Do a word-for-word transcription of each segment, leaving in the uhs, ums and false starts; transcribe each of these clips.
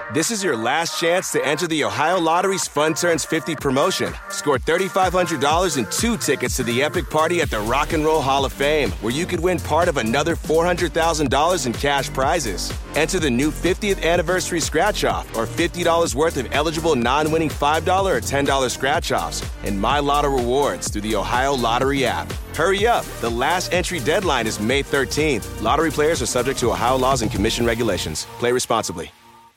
This is your last chance to enter the Ohio Lottery's Fun Turns fifty promotion. Score three thousand five hundred dollars and two tickets to the epic party at the Rock and Roll Hall of Fame, where you could win part of another four hundred thousand dollars in cash prizes. Enter the new fiftieth anniversary scratch-off or fifty dollars worth of eligible non-winning five dollars or ten dollars scratch-offs and My Lotto rewards through the Ohio Lottery app. Hurry up. The last entry deadline is May thirteenth. Lottery players are subject to Ohio laws and commission regulations. Play responsibly.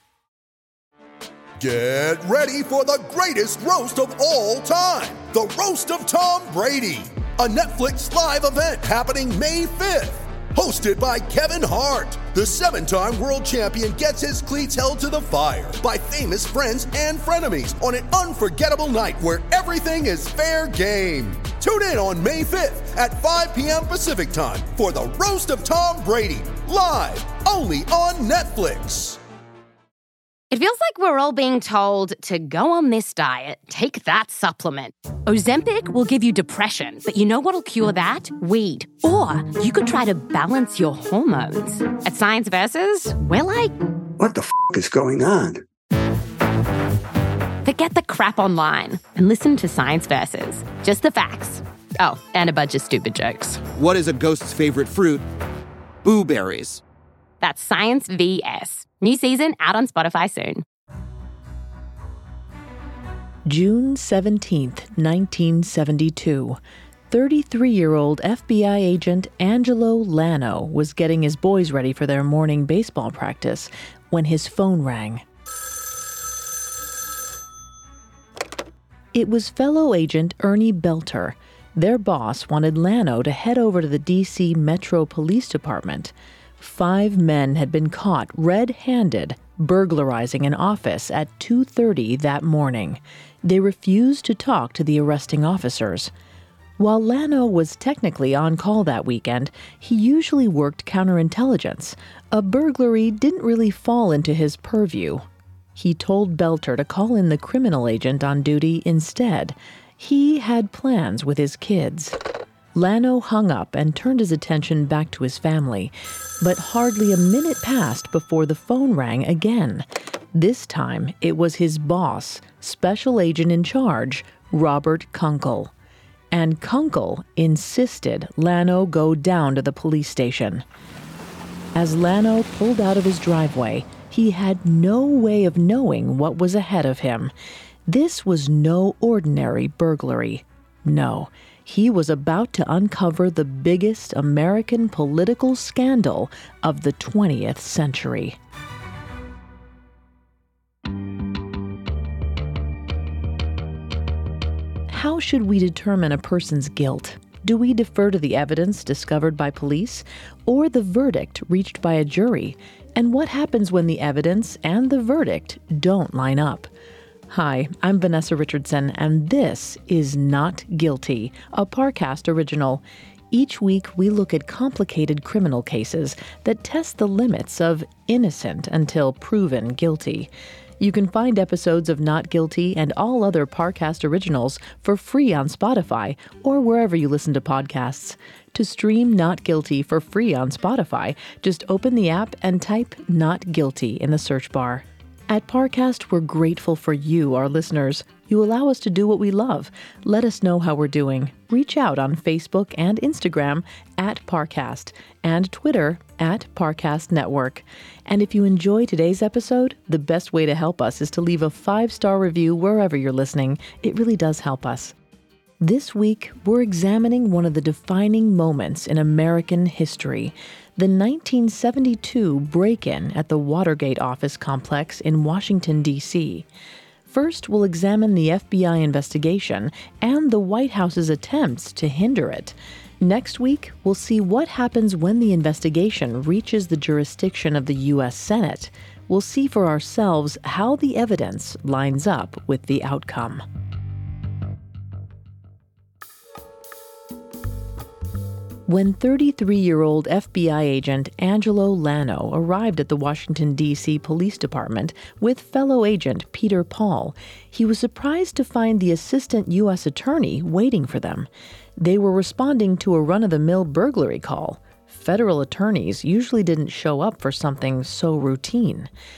Get ready for the greatest roast of all time, the Roast of Tom Brady, a Netflix live event happening May fifth. Hosted by Kevin Hart, the seven-time world champion gets his cleats held to the fire by famous friends and frenemies on an unforgettable night where everything is fair game. Tune in on May fifth at five p.m. Pacific time for the Roast of Tom Brady, live only on Netflix. It feels like we're all being told to go on this diet, take that supplement. Ozempic will give you depression, but you know what'll cure that? Weed. Or you could try to balance your hormones. At Science Versus, we're like... What the f*** is going on? Forget the crap online and listen to Science Versus. Just the facts. Oh, and a bunch of stupid jokes. What is a ghost's favorite fruit? Blueberries. That's Science V S. New season out on Spotify soon. June seventeenth, nineteen seventy-two. thirty-three-year-old F B I agent Angelo Lano was getting his boys ready for their morning baseball practice when his phone rang. It was fellow agent Ernie Belter. Their boss wanted Lano to head over to the D C Metro Police Department. Five men had been caught red-handed burglarizing an office at two thirty that morning. They refused to talk to the arresting officers. While Lano was technically on call that weekend, he usually worked counterintelligence. A burglary didn't really fall into his purview. He told Belter to call in the criminal agent on duty instead. He had plans with his kids. Lano hung up and turned his attention back to his family, but hardly a minute passed before the phone rang again. This time, it was his boss, special agent in charge, Robert Kunkel. And Kunkel insisted Lano go down to the police station. As Lano pulled out of his driveway, he had no way of knowing what was ahead of him. This was no ordinary burglary. No. He was about to uncover the biggest American political scandal of the twentieth century. How should we determine a person's guilt? Do we defer to the evidence discovered by police or the verdict reached by a jury? And what happens when the evidence and the verdict don't line up? Hi, I'm Vanessa Richardson, and this is Not Guilty, a Parcast original. Each week, we look at complicated criminal cases that test the limits of innocent until proven guilty. You can find episodes of Not Guilty and all other Parcast originals for free on Spotify or wherever you listen to podcasts. To stream Not Guilty for free on Spotify, just open the app and type Not Guilty in the search bar. At Parcast, we're grateful for you, our listeners. You allow us to do what we love. Let us know how we're doing. Reach out on Facebook and Instagram at Parcast and Twitter at Parcast Network. And if you enjoy today's episode, the best way to help us is to leave a five-star review wherever you're listening. It really does help us. This week, we're examining one of the defining moments in American history, the nineteen seventy-two break-in at the Watergate office complex in Washington, D C First, we'll examine the F B I investigation and the White House's attempts to hinder it. Next week, we'll see what happens when the investigation reaches the jurisdiction of the U S Senate. We'll see for ourselves how the evidence lines up with the outcome. When thirty-three-year-old F B I agent Angelo Lano arrived at the Washington, D C Police Department with fellow agent Peter Paul, he was surprised to find the assistant U S attorney waiting for them. They were responding to a run-of-the-mill burglary call. Federal attorneys usually didn't show up for something so routine.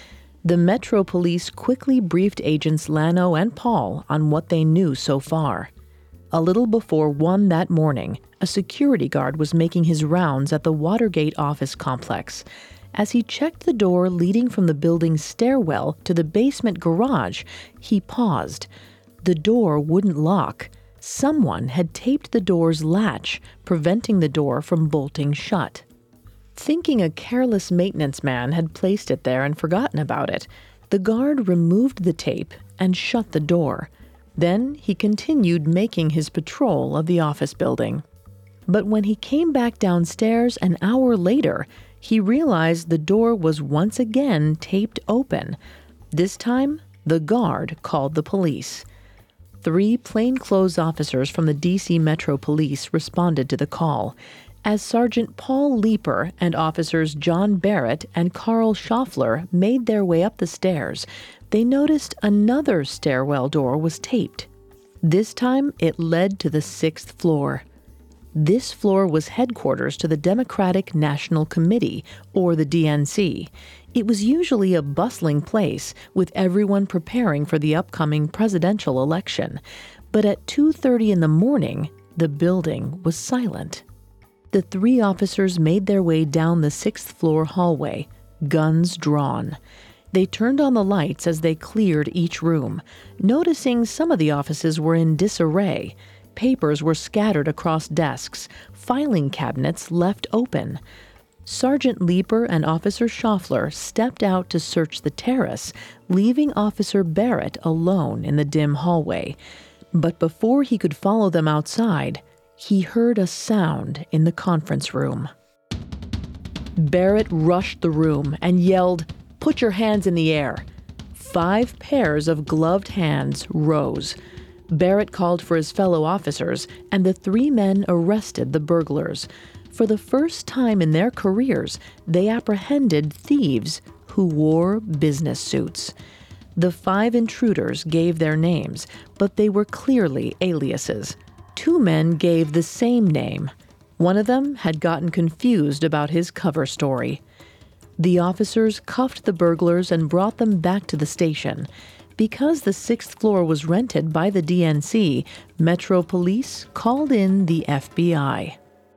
The Metro Police quickly briefed agents Lano and Paul on what they knew so far. A little before one that morning, a security guard was making his rounds at the Watergate office complex. As he checked the door leading from the building's stairwell to the basement garage, he paused. The door wouldn't lock. Someone had taped the door's latch, preventing the door from bolting shut. Thinking a careless maintenance man had placed it there and forgotten about it, the guard removed the tape and shut the door. Then he continued making his patrol of the office building. But when he came back downstairs an hour later, he realized the door was once again taped open. This time, the guard called the police. Three plainclothes officers from the D C Metro Police responded to the call. As Sergeant Paul Leeper and officers John Barrett and Carl Schaffler made their way up the stairs, they noticed another stairwell door was taped. This time, it led to the sixth floor. This floor was headquarters to the Democratic National Committee, or the D N C. It was usually a bustling place, with everyone preparing for the upcoming presidential election. But at two thirty in the morning, the building was silent. The three officers made their way down the sixth floor hallway, guns drawn. They turned on the lights as they cleared each room, noticing some of the offices were in disarray. Papers were scattered across desks, filing cabinets left open. Sergeant Leeper and Officer Schaffler stepped out to search the terrace, leaving Officer Barrett alone in the dim hallway. But before he could follow them outside, he heard a sound in the conference room. Barrett rushed the room and yelled, "Put your hands in the air." Five pairs of gloved hands rose. Barrett called for his fellow officers, and the three men arrested the burglars. For the first time in their careers, they apprehended thieves who wore business suits. The five intruders gave their names, but they were clearly aliases. Two men gave the same name. One of them had gotten confused about his cover story. The officers cuffed the burglars and brought them back to the station. Because the sixth floor was rented by the D N C, Metro Police called in the F B I.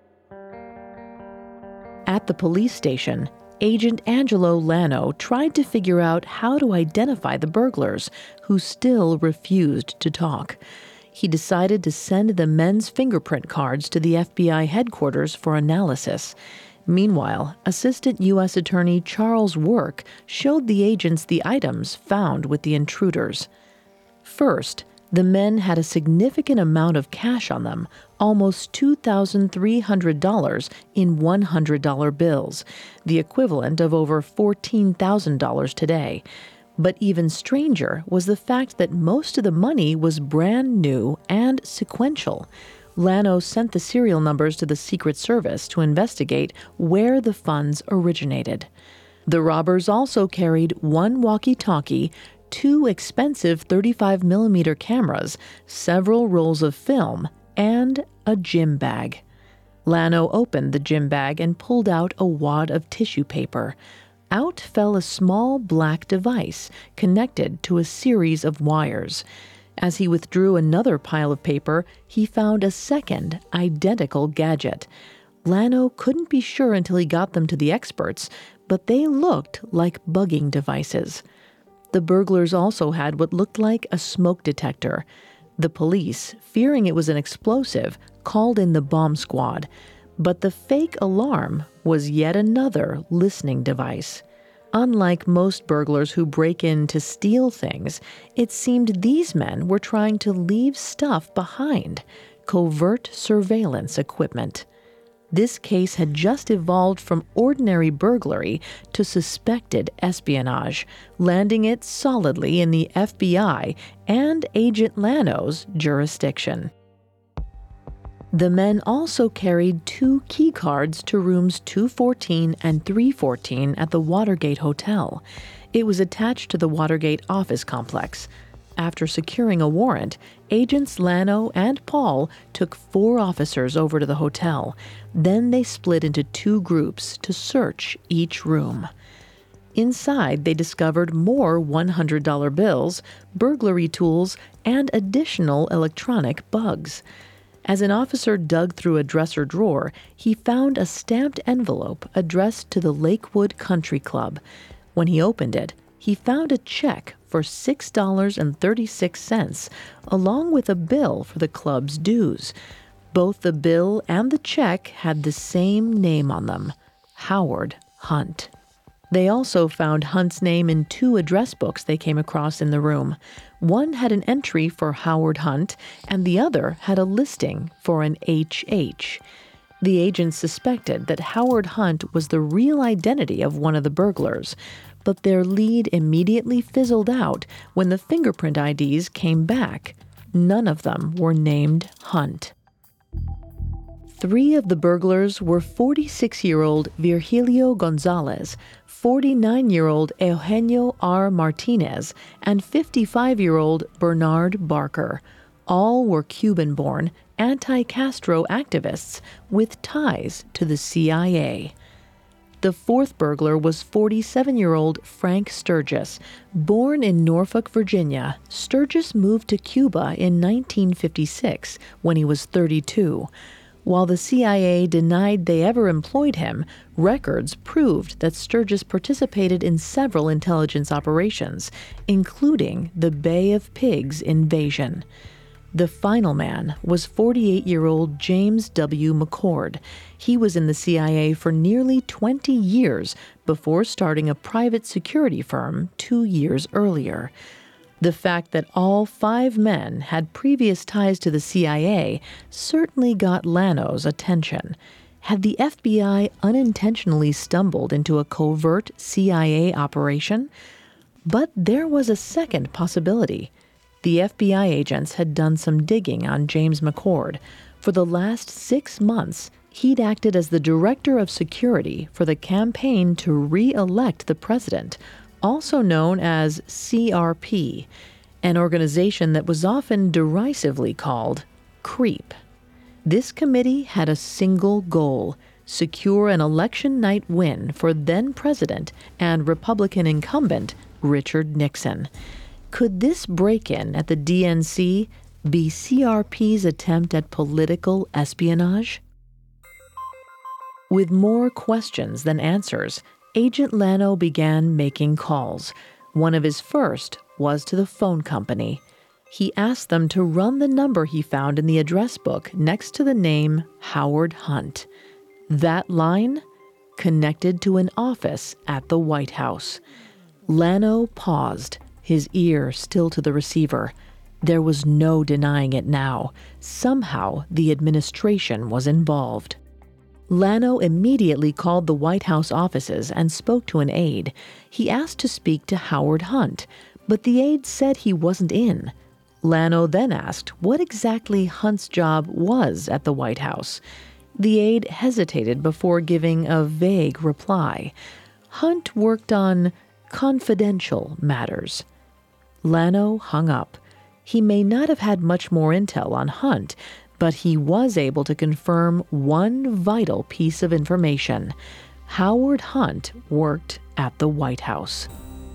At the police station, Agent Angelo Lano tried to figure out how to identify the burglars, who still refused to talk. He decided to send the men's fingerprint cards to the F B I headquarters for analysis. Meanwhile, Assistant U S Attorney Charles Work showed the agents the items found with the intruders. First, the men had a significant amount of cash on them, almost two thousand three hundred dollars in one hundred dollar bills, the equivalent of over fourteen thousand dollars today. But even stranger was the fact that most of the money was brand new and sequential. Lano sent the serial numbers to the Secret Service to investigate where the funds originated. The robbers also carried one walkie-talkie, two expensive thirty-five millimeter cameras, several rolls of film, and a gym bag. Lano opened the gym bag and pulled out a wad of tissue paper. Out fell a small black device connected to a series of wires. As he withdrew another pile of paper, he found a second, identical gadget. Lano couldn't be sure until he got them to the experts, but they looked like bugging devices. The burglars also had what looked like a smoke detector. The police, fearing it was an explosive, called in the bomb squad. But the fake alarm was yet another listening device. Unlike most burglars who break in to steal things, it seemed these men were trying to leave stuff behind, covert surveillance equipment. This case had just evolved from ordinary burglary to suspected espionage, landing it solidly in the F B I and Agent Lano's jurisdiction. The men also carried two key cards to rooms two fourteen and three fourteen at the Watergate Hotel. It was attached to the Watergate office complex. After securing a warrant, Agents Lano and Paul took four officers over to the hotel. Then they split into two groups to search each room. Inside, they discovered more one hundred dollar bills, burglary tools, and additional electronic bugs. As an officer dug through a dresser drawer, he found a stamped envelope addressed to the Lakewood Country Club. When he opened it, he found a check for six dollars and thirty-six cents, along with a bill for the club's dues. Both the bill and the check had the same name on them, Howard Hunt. They also found Hunt's name in two address books they came across in the room. One had an entry for Howard Hunt, and the other had a listing for an H H. The agents suspected that Howard Hunt was the real identity of one of the burglars, but their lead immediately fizzled out when the fingerprint I Ds came back. None of them were named Hunt. Three of the burglars were forty-six-year-old Virgilio Gonzalez, forty-nine-year-old Eugenio R. Martinez, and fifty-five-year-old Bernard Barker. All were Cuban-born, anti-Castro activists with ties to the C I A. The fourth burglar was forty-seven-year-old Frank Sturgis. Born in Norfolk, Virginia, Sturgis moved to Cuba in nineteen fifty-six when he was thirty-two. While the C I A denied they ever employed him, records proved that Sturgis participated in several intelligence operations, including the Bay of Pigs invasion. The final man was forty-eight-year-old James W. McCord. He was in the C I A for nearly twenty years before starting a private security firm two years earlier. The fact that all five men had previous ties to the C I A certainly got Lano's attention. Had the F B I unintentionally stumbled into a covert C I A operation? But there was a second possibility. The F B I agents had done some digging on James McCord. For the last six months, he'd acted as the director of security for the campaign to re-elect the president, also known as C R P, an organization that was often derisively called CREEP. This committee had a single goal: secure an election night win for then-president and Republican incumbent Richard Nixon. Could this break-in at the D N C be C R P's attempt at political espionage? With more questions than answers, Agent Lano began making calls. One of his first was to the phone company. He asked them to run the number he found in the address book next to the name Howard Hunt. That line connected to an office at the White House. Lano paused, his ear still to the receiver. There was no denying it now. Somehow the administration was involved. Lano immediately called the White House offices and spoke to an aide. He asked to speak to Howard Hunt, but the aide said he wasn't in. Lano then asked what exactly Hunt's job was at the White House. The aide hesitated before giving a vague reply. Hunt worked on confidential matters. Lano hung up. He may not have had much more intel on Hunt, but he was able to confirm one vital piece of information. Howard Hunt worked at the White House.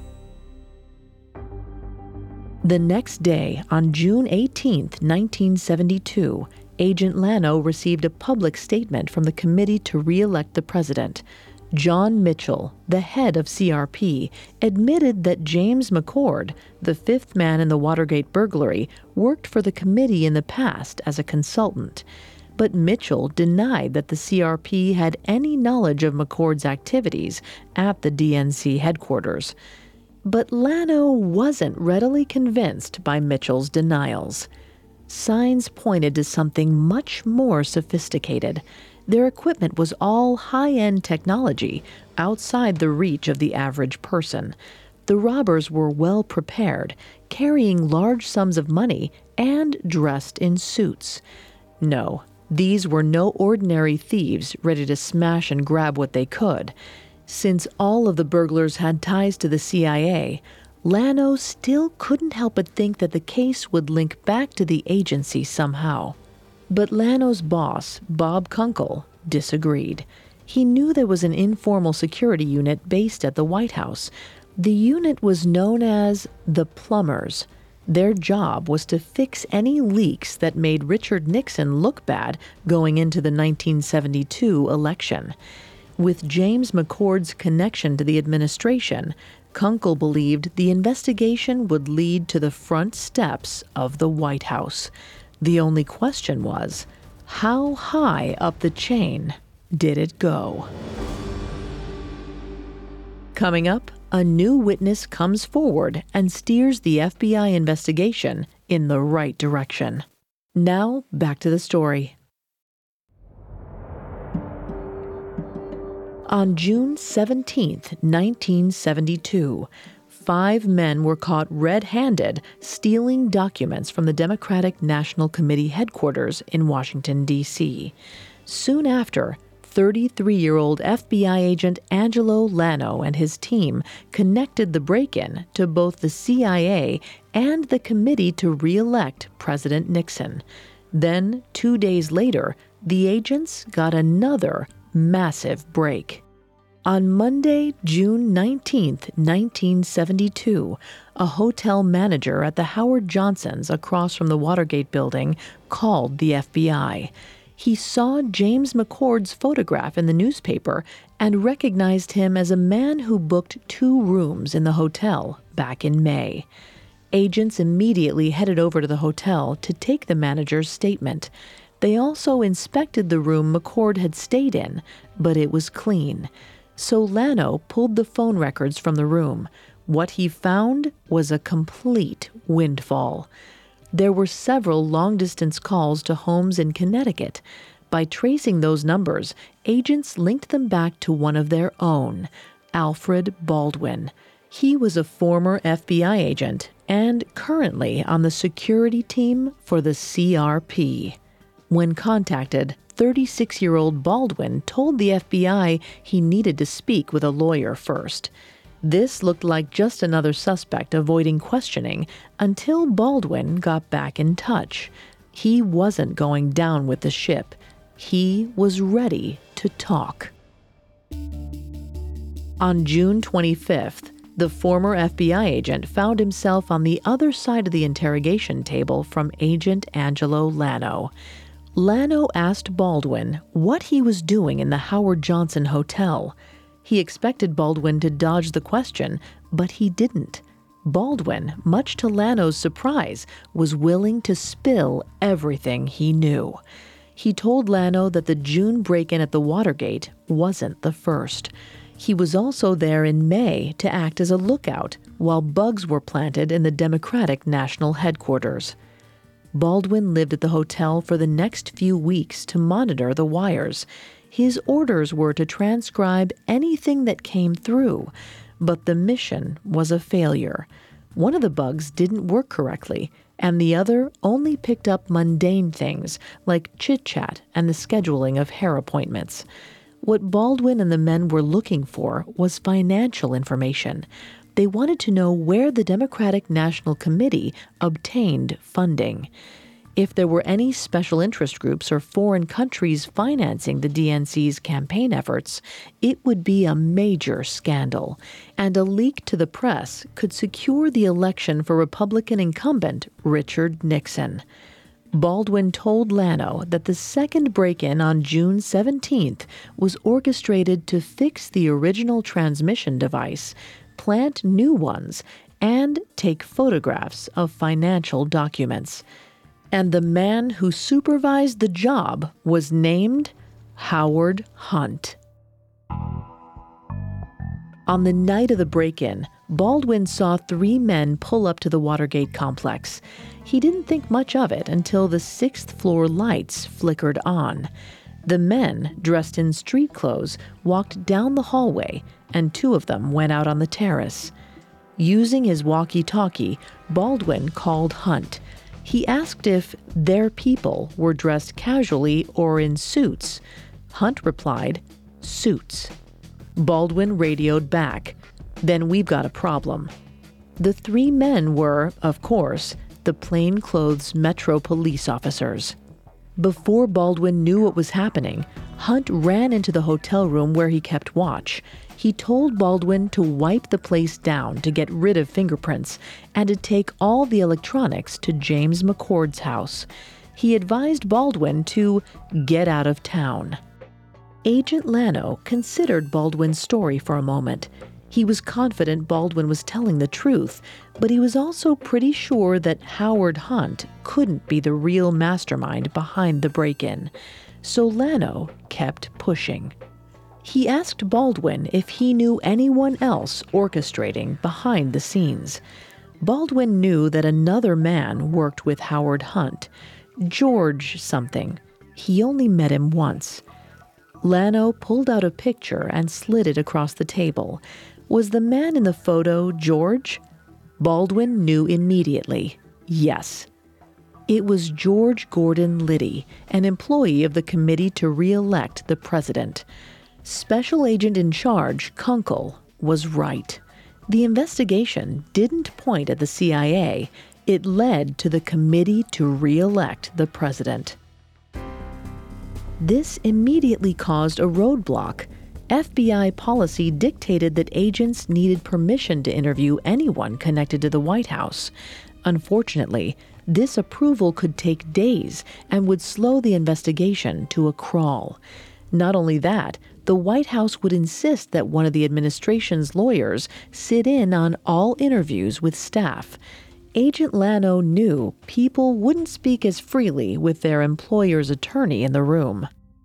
The next day, on June eighteenth, nineteen seventy-two, Agent Lano received a public statement from the Committee to Re-elect the President. John Mitchell, the head of C R P, admitted that James McCord, the fifth man in the Watergate burglary, worked for the committee in the past as a consultant. But Mitchell denied that the C R P had any knowledge of McCord's activities at the D N C headquarters. But Lano wasn't readily convinced by Mitchell's denials. Signs pointed to something much more sophisticated. Their equipment was all high-end technology, outside the reach of the average person. The robbers were well prepared, carrying large sums of money, and dressed in suits. No, these were no ordinary thieves ready to smash and grab what they could. Since all of the burglars had ties to the C I A, Lano still couldn't help but think that the case would link back to the agency somehow. But Lano's boss, Bob Kunkel, disagreed. He knew there was an informal security unit based at the White House. The unit was known as the Plumbers. Their job was to fix any leaks that made Richard Nixon look bad going into the nineteen seventy-two election. With James McCord's connection to the administration, Kunkel believed the investigation would lead to the front steps of the White House. The only question was, how high up the chain did it go? Coming up, a new witness comes forward and steers the F B I investigation in the right direction. Now, back to the story. On June seventeenth, nineteen seventy-two, five men were caught red-handed stealing documents from the Democratic National Committee headquarters in Washington, D C Soon after, thirty-three-year-old F B I agent Angelo Lano and his team connected the break-in to both the C I A and the committee to re-elect President Nixon. Then, two days later, the agents got another massive break. On Monday, June nineteenth, nineteen seventy-two, a hotel manager at the Howard Johnsons across from the Watergate building called the F B I. He saw James McCord's photograph in the newspaper and recognized him as a man who booked two rooms in the hotel back in May. Agents immediately headed over to the hotel to take the manager's statement. They also inspected the room McCord had stayed in, but it was clean. So Lano pulled the phone records from the room. What he found was a complete windfall. There were several long-distance calls to homes in Connecticut. By tracing those numbers, agents linked them back to one of their own, Alfred Baldwin. He was a former F B I agent and currently on the security team for the C R P. When contacted, thirty-six-year-old Baldwin told the F B I he needed to speak with a lawyer first. This looked like just another suspect avoiding questioning until Baldwin got back in touch. He wasn't going down with the ship. He was ready to talk. On June twenty-fifth, the former F B I agent found himself on the other side of the interrogation table from Agent Angelo Lano. Lano asked Baldwin what he was doing in the Howard Johnson Hotel. He expected Baldwin to dodge the question, but he didn't. Baldwin, much to Lano's surprise, was willing to spill everything he knew. He told Lano that the June break-in at the Watergate wasn't the first. He was also there in May to act as a lookout while bugs were planted in the Democratic National Headquarters. Baldwin lived at the hotel for the next few weeks to monitor the wires. His orders were to transcribe anything that came through, but the mission was a failure. One of the bugs didn't work correctly, and the other only picked up mundane things like chit-chat and the scheduling of hair appointments. What Baldwin and the men were looking for was financial information. They wanted to know where the Democratic National Committee obtained funding. If there were any special interest groups or foreign countries financing the D N C's campaign efforts, it would be a major scandal, and a leak to the press could secure the election for Republican incumbent Richard Nixon. Baldwin told Lano that the second break-in on June seventeenth was orchestrated to fix the original transmission device, plant new ones, and take photographs of financial documents. And the man who supervised the job was named Howard Hunt. On the night of the break-in, Baldwin saw three men pull up to the Watergate complex. He didn't think much of it until the sixth-floor lights flickered on. The men, dressed in street clothes, walked down the hallway, and two of them went out on the terrace. Using his walkie-talkie, Baldwin called Hunt. He asked if their people were dressed casually or in suits. Hunt replied, "Suits." Baldwin radioed back, "Then we've got a problem." The three men were, of course, the plainclothes Metro police officers. Before Baldwin knew what was happening, Hunt ran into the hotel room where he kept watch. He told Baldwin to wipe the place down to get rid of fingerprints and to take all the electronics to James McCord's house. He advised Baldwin to get out of town. Agent Lano considered Baldwin's story for a moment. He was confident Baldwin was telling the truth, but he was also pretty sure that Howard Hunt couldn't be the real mastermind behind the break-in. So Lano kept pushing. He asked Baldwin if he knew anyone else orchestrating behind the scenes. Baldwin knew that another man worked with Howard Hunt, George something. He only met him once. Lano pulled out a picture and slid it across the table. Was the man in the photo George? Baldwin knew immediately. Yes. It was George Gordon Liddy, an employee of the committee to re-elect the president. Special agent in charge, Kunkel, was right. The investigation didn't point at the C I A. It led to the committee to re-elect the president. This immediately caused a roadblock. F B I policy dictated that agents needed permission to interview anyone connected to the White House. Unfortunately, this approval could take days and would slow the investigation to a crawl. Not only that, the White House would insist that one of the administration's lawyers sit in on all interviews with staff. Agent Lano knew people wouldn't speak as freely with their employer's attorney in the room.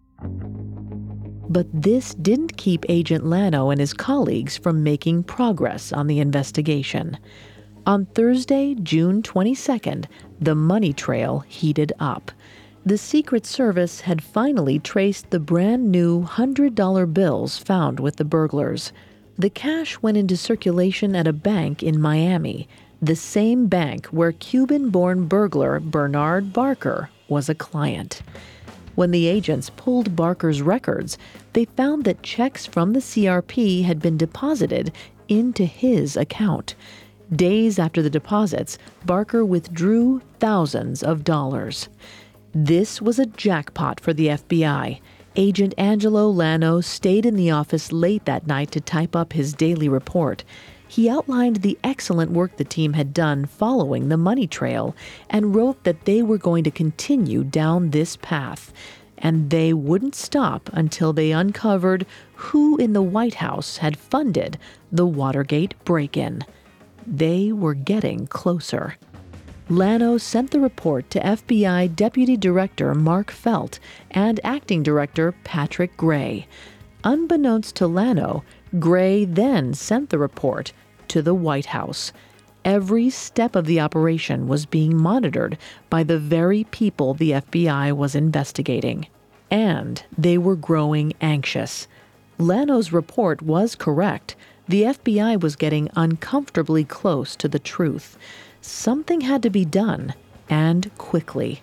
But this didn't keep Agent Lano and his colleagues from making progress on the investigation. On Thursday, June twenty-second, the money trail heated up. The Secret Service had finally traced the brand new one hundred dollar bills found with the burglars. The cash went into circulation at a bank in Miami, the same bank where Cuban-born burglar Bernard Barker was a client. When the agents pulled Barker's records, they found that checks from the C R P had been deposited into his account. Days after the deposits, Barker withdrew thousands of dollars. This was a jackpot for the F B I. Agent Angelo Lano stayed in the office late that night to type up his daily report. He outlined the excellent work the team had done following the money trail and wrote that they were going to continue down this path. And they wouldn't stop until they uncovered who in the White House had funded the Watergate break-in. They were getting closer. Lano sent the report to F B I Deputy Director Mark Felt and Acting Director Patrick Gray. Unbeknownst to Lano, Gray then sent the report to the White House. Every step of the operation was being monitored by the very people the F B I was investigating. And they were growing anxious. Lano's report was correct. The F B I was getting uncomfortably close to the truth. Something had to be done, and quickly.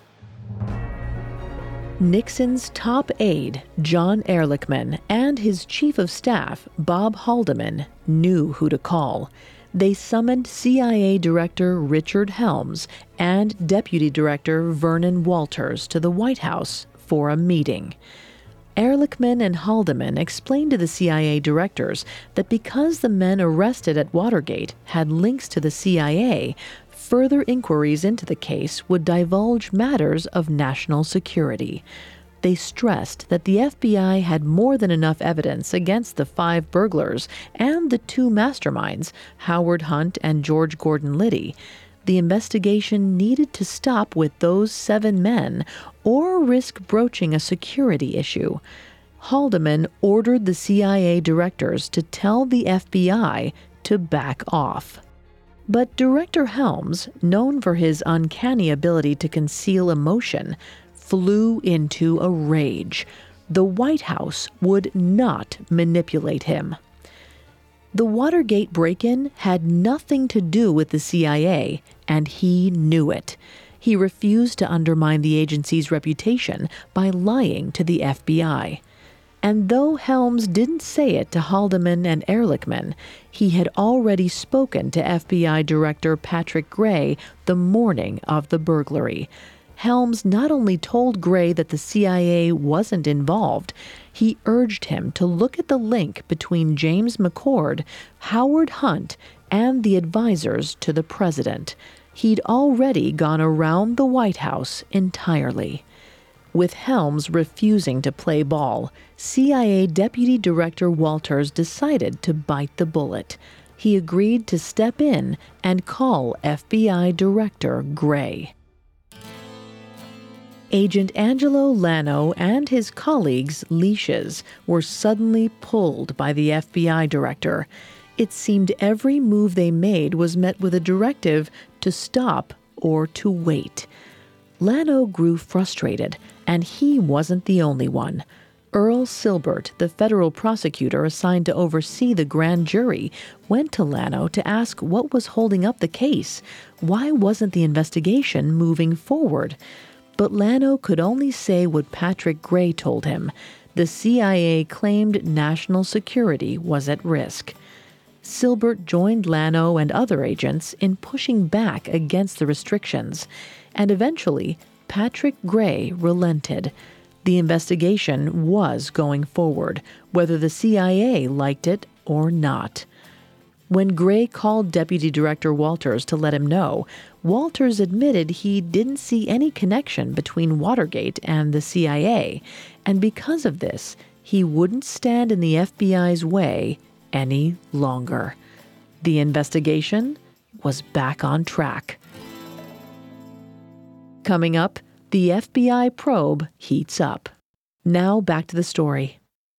Nixon's top aide, John Ehrlichman, and his chief of staff, Bob Haldeman, knew who to call. They summoned C I A Director Richard Helms and Deputy Director Vernon Walters to the White House for a meeting. Ehrlichman and Haldeman explained to the C I A directors that because the men arrested at Watergate had links to the C I A, further inquiries into the case would divulge matters of national security. They stressed that the F B I had more than enough evidence against the five burglars and the two masterminds, Howard Hunt and George Gordon Liddy. The investigation needed to stop with those seven men or risk broaching a security issue. Haldeman ordered the C I A directors to tell the F B I to back off. But Director Helms, known for his uncanny ability to conceal emotion, flew into a rage. The White House would not manipulate him. The Watergate break-in had nothing to do with the C I A, and he knew it. He refused to undermine the agency's reputation by lying to the F B I. And though Helms didn't say it to Haldeman and Ehrlichman, he had already spoken to F B I Director Patrick Gray the morning of the burglary. Helms not only told Gray that the C I A wasn't involved, he urged him to look at the link between James McCord, Howard Hunt, and the advisors to the president. He'd already gone around the White House entirely. With Helms refusing to play ball, C I A Deputy Director Walters decided to bite the bullet. He agreed to step in and call F B I Director Gray. Agent Angelo Lano and his colleagues' leashes were suddenly pulled by the F B I director. It seemed every move they made was met with a directive to stop or to wait. Lano grew frustrated, and he wasn't the only one. Earl Silbert, the federal prosecutor assigned to oversee the grand jury, went to Lano to ask what was holding up the case. Why wasn't the investigation moving forward? But Lano could only say what Patrick Gray told him. The C I A claimed national security was at risk. Silbert joined Lano and other agents in pushing back against the restrictions, and eventually Patrick Gray relented. The investigation was going forward, whether the C I A liked it or not. When Gray called Deputy Director Walters to let him know, Walters admitted he didn't see any connection between Watergate and the C I A, and because of this, he wouldn't stand in the F B I's way any longer. The investigation was back on track. Coming up, the F B I probe heats up. Now back to the story.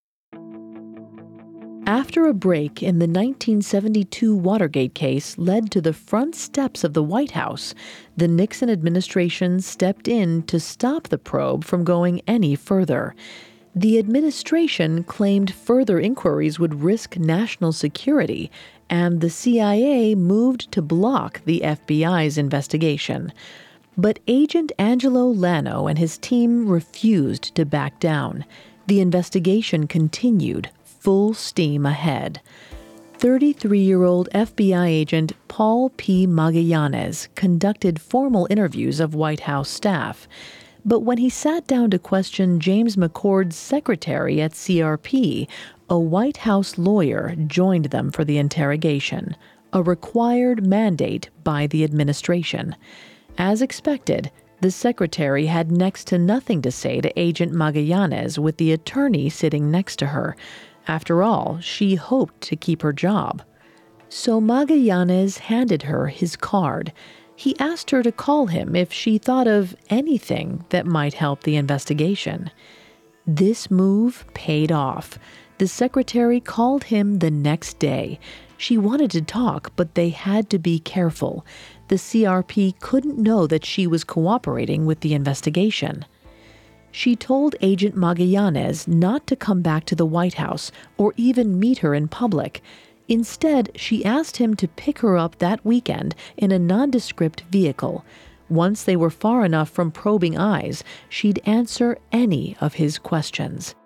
After a break in the nineteen seventy-two Watergate case led to the front steps of the White House, the Nixon administration stepped in to stop the probe from going any further. The administration claimed further inquiries would risk national security, and the C I A moved to block the F B I's investigation. But Agent Angelo Lano and his team refused to back down. The investigation continued, full steam ahead. thirty-three-year-old F B I agent Paul P. Magallanes conducted formal interviews of White House staff. But when he sat down to question James McCord's secretary at C R P, a White House lawyer joined them for the interrogation, a required mandate by the administration. As expected, the secretary had next to nothing to say to Agent Magallanes with the attorney sitting next to her. After all, she hoped to keep her job. So Magallanes handed her his card. He asked her to call him if she thought of anything that might help the investigation. This move paid off. The secretary called him the next day. She wanted to talk, but they had to be careful. The C R P couldn't know that she was cooperating with the investigation. She told Agent Magallanes not to come back to the White House or even meet her in public. Instead, she asked him to pick her up that weekend in a nondescript vehicle. Once they were far enough from probing eyes, she'd answer any of his questions.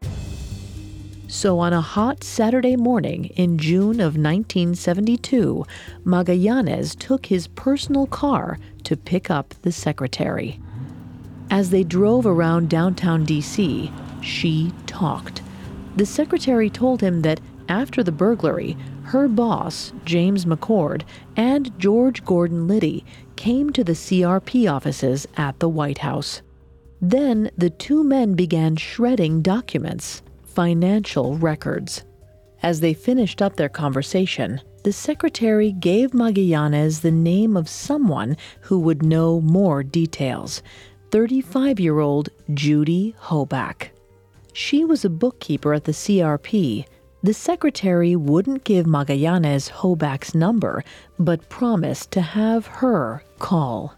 So on a hot Saturday morning in June of nineteen seventy-two, Magallanes took his personal car to pick up the secretary. As they drove around downtown D C, she talked. The secretary told him that after the burglary, her boss, James McCord, and George Gordon Liddy came to the C R P offices at the White House. Then the two men began shredding documents, financial records. As they finished up their conversation, the secretary gave Magallanes the name of someone who would know more details, thirty-five-year-old Judy Hoback. She was a bookkeeper at the C R P. The secretary wouldn't give Magallanes Hoback's number, but promised to have her call.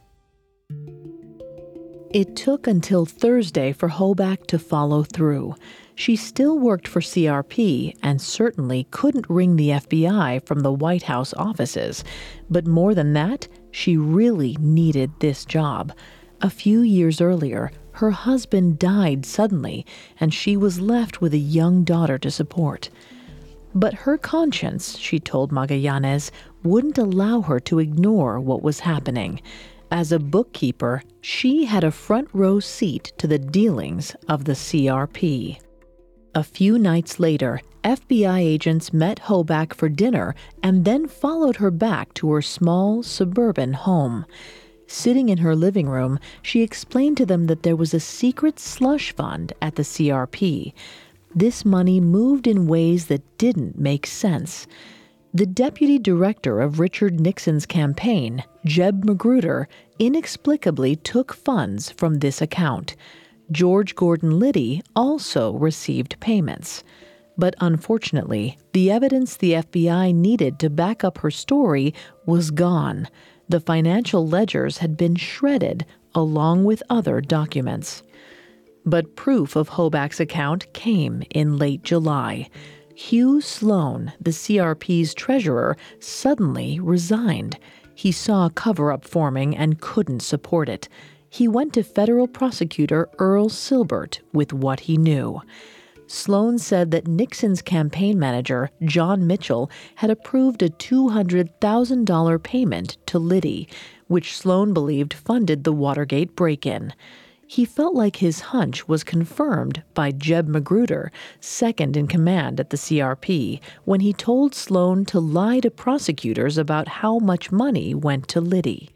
It took until Thursday for Hoback to follow through. She still worked for C R P and certainly couldn't ring the F B I from the White House offices. But more than that, she really needed this job. A few years earlier, her husband died suddenly, and she was left with a young daughter to support. But her conscience, she told Magallanes, wouldn't allow her to ignore what was happening. As a bookkeeper, she had a front row seat to the dealings of the C R P. A few nights later, F B I agents met Hoback for dinner and then followed her back to her small suburban home. Sitting in her living room, she explained to them that there was a secret slush fund at the C R P. This money moved in ways that didn't make sense. The deputy director of Richard Nixon's campaign, Jeb Magruder, inexplicably took funds from this account. George Gordon Liddy also received payments. But unfortunately, the evidence the F B I needed to back up her story was gone. The financial ledgers had been shredded, along with other documents. But proof of Hoback's account came in late July. Hugh Sloan, the C R P's treasurer, suddenly resigned. He saw a cover-up forming and couldn't support it. He went to federal prosecutor Earl Silbert with what he knew. Sloan said that Nixon's campaign manager, John Mitchell, had approved a two hundred thousand dollars payment to Liddy, which Sloan believed funded the Watergate break-in. He felt like his hunch was confirmed by Jeb Magruder, second in command at the C R P, when he told Sloan to lie to prosecutors about how much money went to Liddy.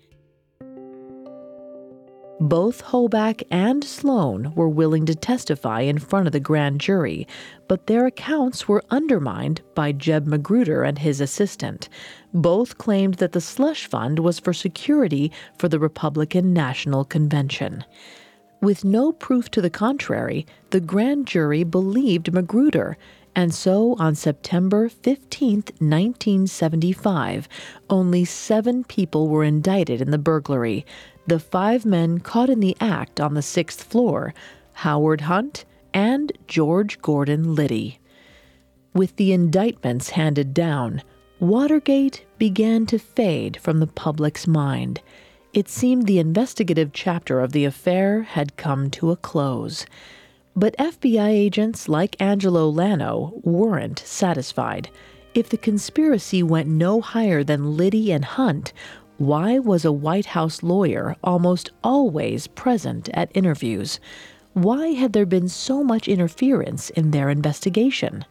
Both Hoback and Sloan were willing to testify in front of the grand jury, but their accounts were undermined by Jeb Magruder and his assistant. Both claimed that the slush fund was for security for the Republican National Convention. With no proof to the contrary, the grand jury believed Magruder, and so on September fifteenth, nineteen seventy-five, only seven people were indicted in the burglary. The five men caught in the act on the sixth floor, Howard Hunt and George Gordon Liddy. With the indictments handed down, Watergate began to fade from the public's mind. It seemed the investigative chapter of the affair had come to a close. But F B I agents like Angelo Lano weren't satisfied. If the conspiracy went no higher than Liddy and Hunt, why was a White House lawyer almost always present at interviews? Why had there been so much interference in their investigation?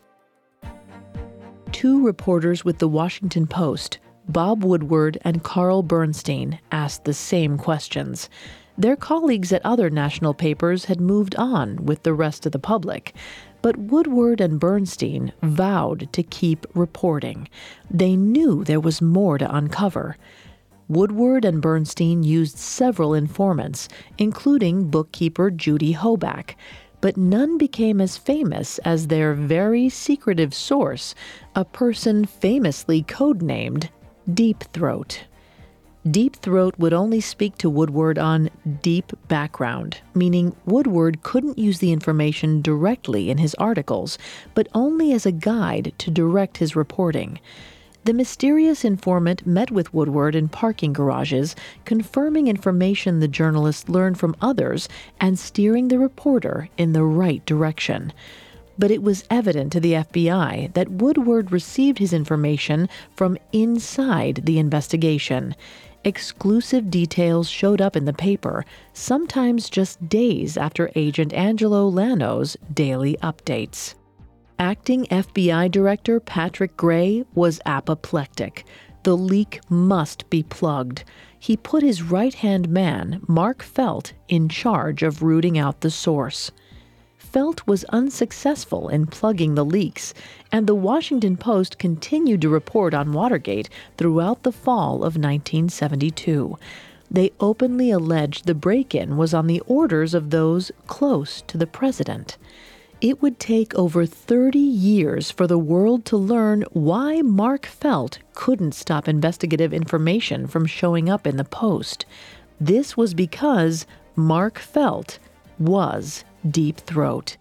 Two reporters with the Washington Post, Bob Woodward and Carl Bernstein, asked the same questions. Their colleagues at other national papers had moved on with the rest of the public, but Woodward and Bernstein vowed to keep reporting. They knew there was more to uncover. Woodward and Bernstein used several informants, including bookkeeper Judy Hoback, but none became as famous as their very secretive source, a person famously codenamed Deep Throat. Deep Throat would only speak to Woodward on deep background, meaning Woodward couldn't use the information directly in his articles, but only as a guide to direct his reporting. The mysterious informant met with Woodward in parking garages, confirming information the journalist learned from others and steering the reporter in the right direction. But it was evident to the F B I that Woodward received his information from inside the investigation. Exclusive details showed up in the paper, sometimes just days after Agent Angelo Lano's daily updates. Acting F B I Director Patrick Gray was apoplectic. The leak must be plugged. He put his right-hand man, Mark Felt, in charge of rooting out the source. Felt was unsuccessful in plugging the leaks, and the Washington Post continued to report on Watergate throughout the fall of nineteen seventy-two. They openly alleged the break-in was on the orders of those close to the president. It would take over thirty years for the world to learn why Mark Felt couldn't stop investigative information from showing up in the Post. This was because Mark Felt was Deep Throat.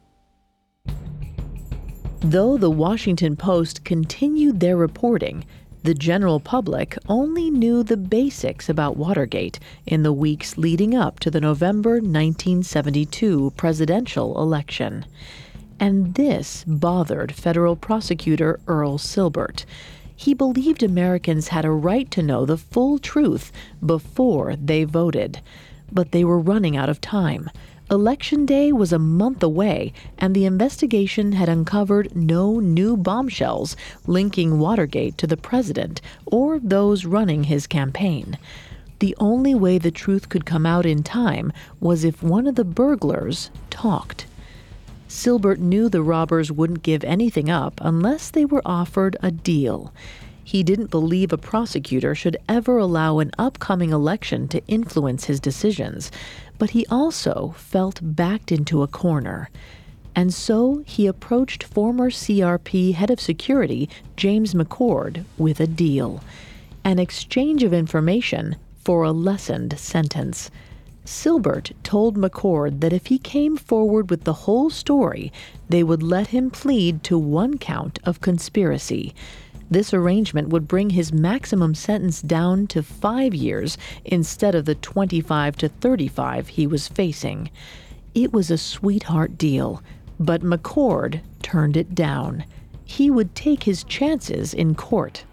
Though the Washington Post continued their reporting, the general public only knew the basics about Watergate in the weeks leading up to the November nineteen seventy-two presidential election. And this bothered federal prosecutor Earl Silbert. He believed Americans had a right to know the full truth before they voted. But they were running out of time. Election Day was a month away, and the investigation had uncovered no new bombshells linking Watergate to the president or those running his campaign. The only way the truth could come out in time was if one of the burglars talked. Silbert knew the robbers wouldn't give anything up unless they were offered a deal. He didn't believe a prosecutor should ever allow an upcoming election to influence his decisions, but he also felt backed into a corner. And so he approached former C R P head of security James McCord with a deal, an exchange of information for a lessened sentence. Silbert told McCord that if he came forward with the whole story, they would let him plead to one count of conspiracy. This arrangement would bring his maximum sentence down to five years instead of the twenty-five to thirty-five he was facing. It was a sweetheart deal, but McCord turned it down. He would take his chances in court.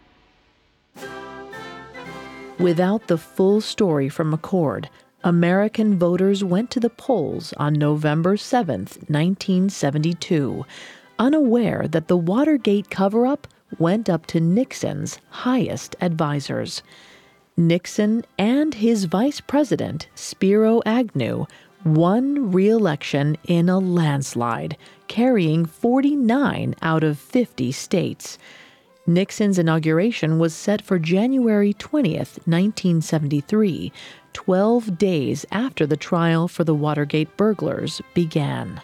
Without the full story from McCord, American voters went to the polls on November seventh, nineteen seventy-two, unaware that the Watergate cover-up went up to Nixon's highest advisors. Nixon and his vice president, Spiro Agnew, won re-election in a landslide, carrying forty-nine out of fifty states. Nixon's inauguration was set for January twentieth, nineteen seventy-three, twelve days after the trial for the Watergate burglars began.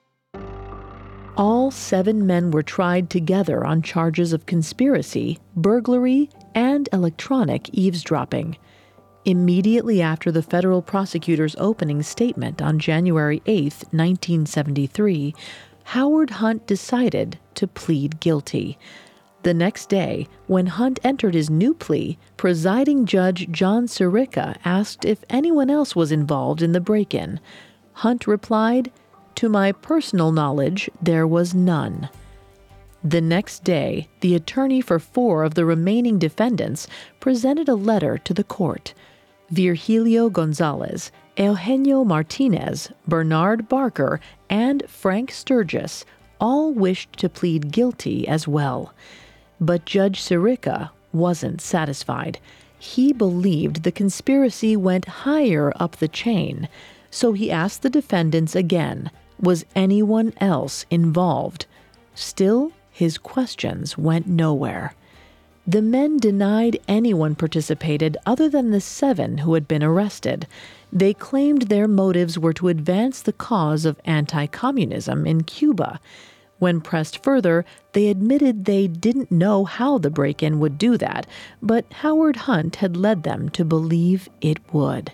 All seven men were tried together on charges of conspiracy, burglary, and electronic eavesdropping. Immediately after the federal prosecutor's opening statement on January eighth, nineteen seventy-three, Howard Hunt decided to plead guilty. The next day, when Hunt entered his new plea, presiding judge John Sirica asked if anyone else was involved in the break-in. Hunt replied, "To my personal knowledge, there was none." The next day, the attorney for four of the remaining defendants presented a letter to the court. Virgilio Gonzalez, Eugenio Martinez, Bernard Barker, and Frank Sturgis all wished to plead guilty as well. But Judge Sirica wasn't satisfied. He believed the conspiracy went higher up the chain, so he asked the defendants again, was anyone else involved? Still, his questions went nowhere. The men denied anyone participated other than the seven who had been arrested. They claimed their motives were to advance the cause of anti-communism in Cuba. When pressed further, they admitted they didn't know how the break-in would do that, but Howard Hunt had led them to believe it would.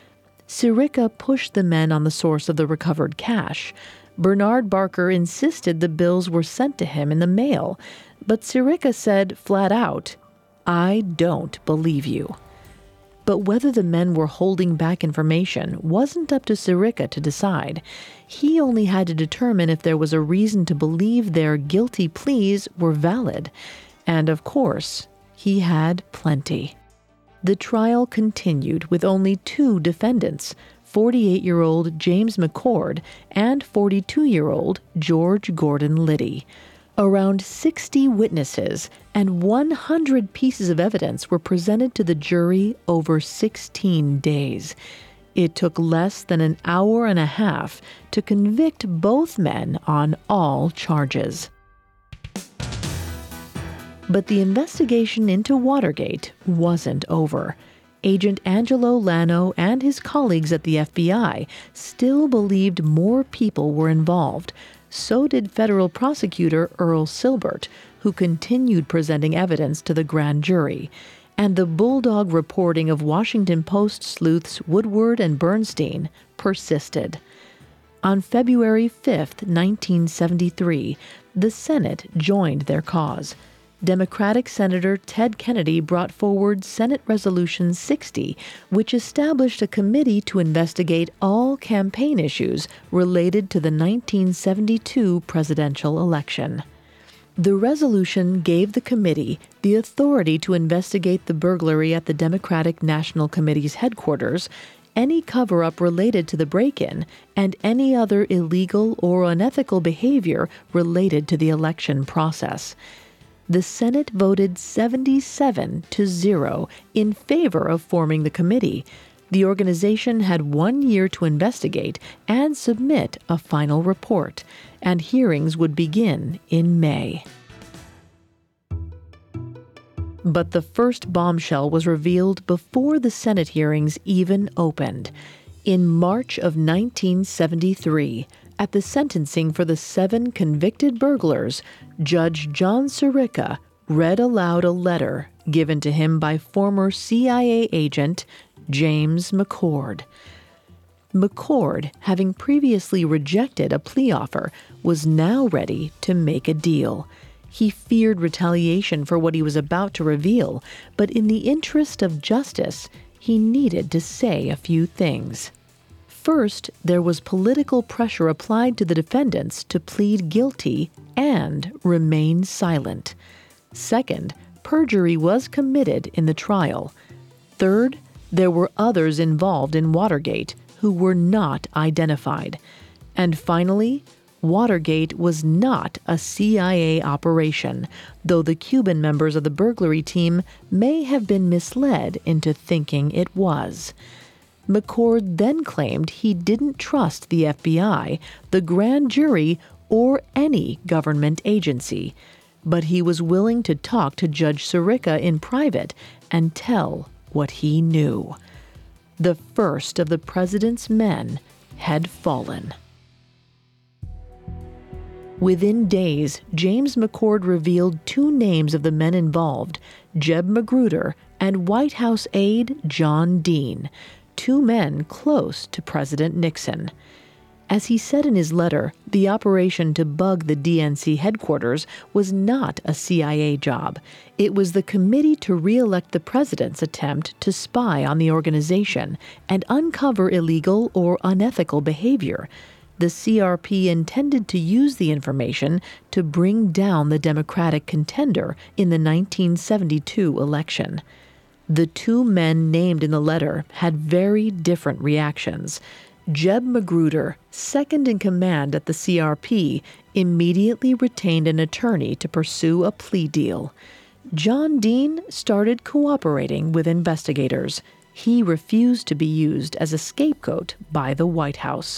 Sirica pushed the men on the source of the recovered cash. Bernard Barker insisted the bills were sent to him in the mail, but Sirica said flat out, "I don't believe you." But whether the men were holding back information wasn't up to Sirica to decide. He only had to determine if there was a reason to believe their guilty pleas were valid. And of course, he had plenty. The trial continued with only two defendants, forty-eight-year-old James McCord and forty-two-year-old George Gordon Liddy. Around sixty witnesses and one hundred pieces of evidence were presented to the jury over sixteen days. It took less than an hour and a half to convict both men on all charges. But the investigation into Watergate wasn't over. Agent Angelo Lano and his colleagues at the F B I still believed more people were involved. So did federal prosecutor Earl Silbert, who continued presenting evidence to the grand jury. And the bulldog reporting of Washington Post sleuths Woodward and Bernstein persisted. On February fifth, nineteen seventy-three, the Senate joined their cause. Democratic Senator Ted Kennedy brought forward Senate Resolution sixty, which established a committee to investigate all campaign issues related to the nineteen seventy-two presidential election. The resolution gave the committee the authority to investigate the burglary at the Democratic National Committee's headquarters any cover-up related to the break-in and any other illegal or unethical behavior related to the election process. The Senate voted seventy-seven to zero in favor of forming the committee. The organization had one year to investigate and submit a final report, and hearings would begin in May. But the first bombshell was revealed before the Senate hearings even opened. In March of nineteen seventy-three, at the sentencing for the seven convicted burglars, Judge John Sirica read aloud a letter given to him by former C I A agent James McCord. McCord, having previously rejected a plea offer, was now ready to make a deal. He feared retaliation for what he was about to reveal, but in the interest of justice, he needed to say a few things. First, there was political pressure applied to the defendants to plead guilty and remain silent. Second, perjury was committed in the trial. Third, there were others involved in Watergate who were not identified. And finally, Watergate was not a C I A operation, though the Cuban members of the burglary team may have been misled into thinking it was. McCord then claimed he didn't trust the F B I, the grand jury, or any government agency, but he was willing to talk to Judge Sirica in private and tell what he knew. The first of the president's men had fallen. Within days, James McCord revealed two names of the men involved, Jeb Magruder and White House aide John Dean, two men close to President Nixon. As he said in his letter, the operation to bug the D N C headquarters was not a C I A job. It was the committee to re-elect the president's attempt to spy on the organization and uncover illegal or unethical behavior. The C R P intended to use the information to bring down the Democratic contender in the nineteen seventy-two election. The two men named in the letter had very different reactions. Jeb Magruder, second in command at the C R P, immediately retained an attorney to pursue a plea deal. John Dean started cooperating with investigators. He refused to be used as a scapegoat by the White House.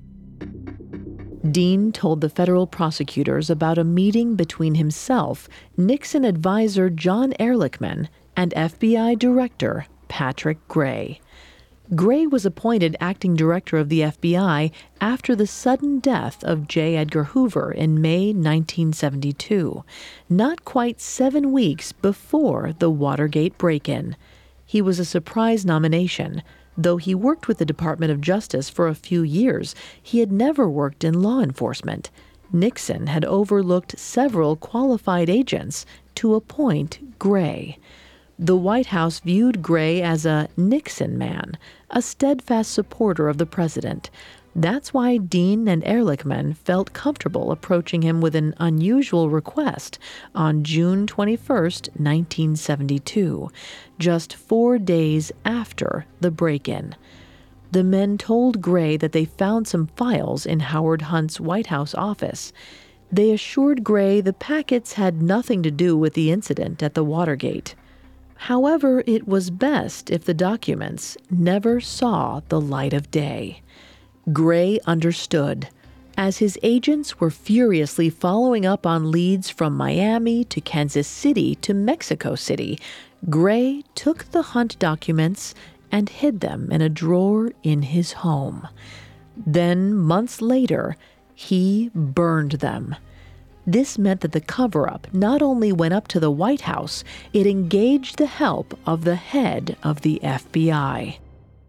Dean told the federal prosecutors about a meeting between himself, Nixon advisor John Ehrlichman, and F B I Director Patrick Gray. Gray was appointed acting director of the F B I after the sudden death of J. Edgar Hoover in May nineteen seventy-two, not quite seven weeks before the Watergate break-in. He was a surprise nomination. Though he worked with the Department of Justice for a few years, he had never worked in law enforcement. Nixon had overlooked several qualified agents to appoint Gray. The White House viewed Gray as a Nixon man, a steadfast supporter of the president. That's why Dean and Ehrlichman felt comfortable approaching him with an unusual request on June twenty-first, nineteen seventy-two, just four days after the break-in. The men told Gray that they found some files in Howard Hunt's White House office. They assured Gray the packets had nothing to do with the incident at the Watergate. However, it was best if the documents never saw the light of day. Gray understood. As his agents were furiously following up on leads from Miami to Kansas City to Mexico City, Gray took the Hunt documents and hid them in a drawer in his home. Then, months later, he burned them. This meant that the cover-up not only went up to the White House, it engaged the help of the head of the F B I.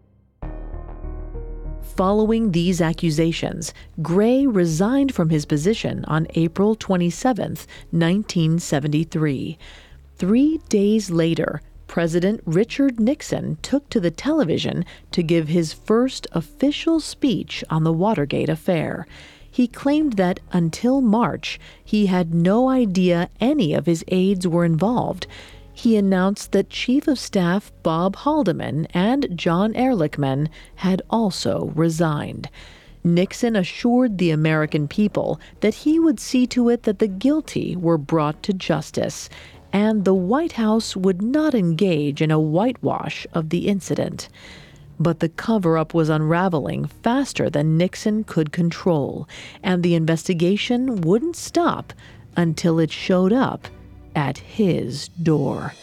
Following these accusations, Gray resigned from his position on April twenty-seventh, nineteen seventy-three. Three days later, President Richard Nixon took to the television to give his first official speech on the Watergate affair. He claimed that until March, he had no idea any of his aides were involved. he announced that Chief of Staff Bob Haldeman and John Ehrlichman had also resigned. Nixon assured the American people that he would see to it that the guilty were brought to justice, and the White House would not engage in a whitewash of the incident. But the cover-up was unraveling faster than Nixon could control, and the investigation wouldn't stop until it showed up at his door.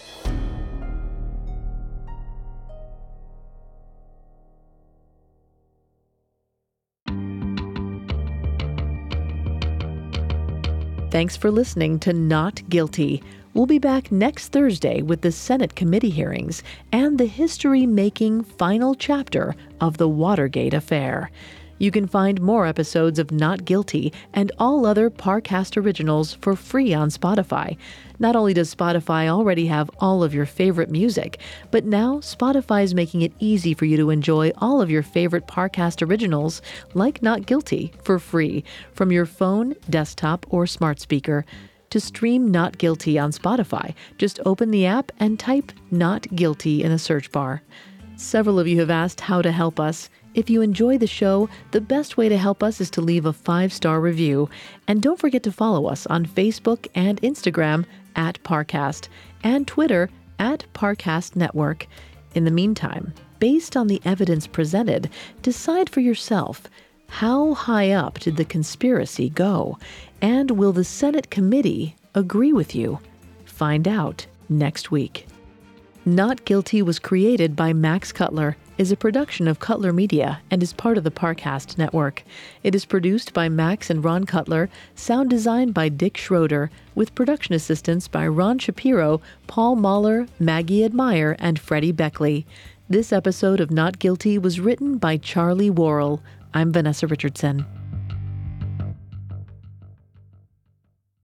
Thanks for listening to Not Guilty. We'll be back next Thursday with the Senate committee hearings and the history-making final chapter of the Watergate affair. You can find more episodes of Not Guilty and all other Parcast originals for free on Spotify. Not only does Spotify already have all of your favorite music, but now Spotify is making it easy for you to enjoy all of your favorite Parcast originals, like Not Guilty, for free from your phone, desktop, or smart speaker. To stream Not Guilty on Spotify, just open the app and type Not Guilty in the search bar. Several of you have asked how to help us. If you enjoy the show, the best way to help us is to leave a five-star review. And don't forget to follow us on Facebook and Instagram at Parcast and Twitter at Parcast Network. In the meantime, based on the evidence presented, decide for yourself, how high up did the conspiracy go? And will the Senate committee agree with you? Find out next week. Not Guilty was created by Max Cutler, is a production of Cutler Media, and is part of the Parcast Network. It is produced by Max and Ron Cutler, sound designed by Dick Schroeder, with production assistance by Ron Shapiro, Paul Mahler, Maggie Admire, and Freddie Beckley. This episode of Not Guilty was written by Charlie Worrell. I'm Vanessa Richardson.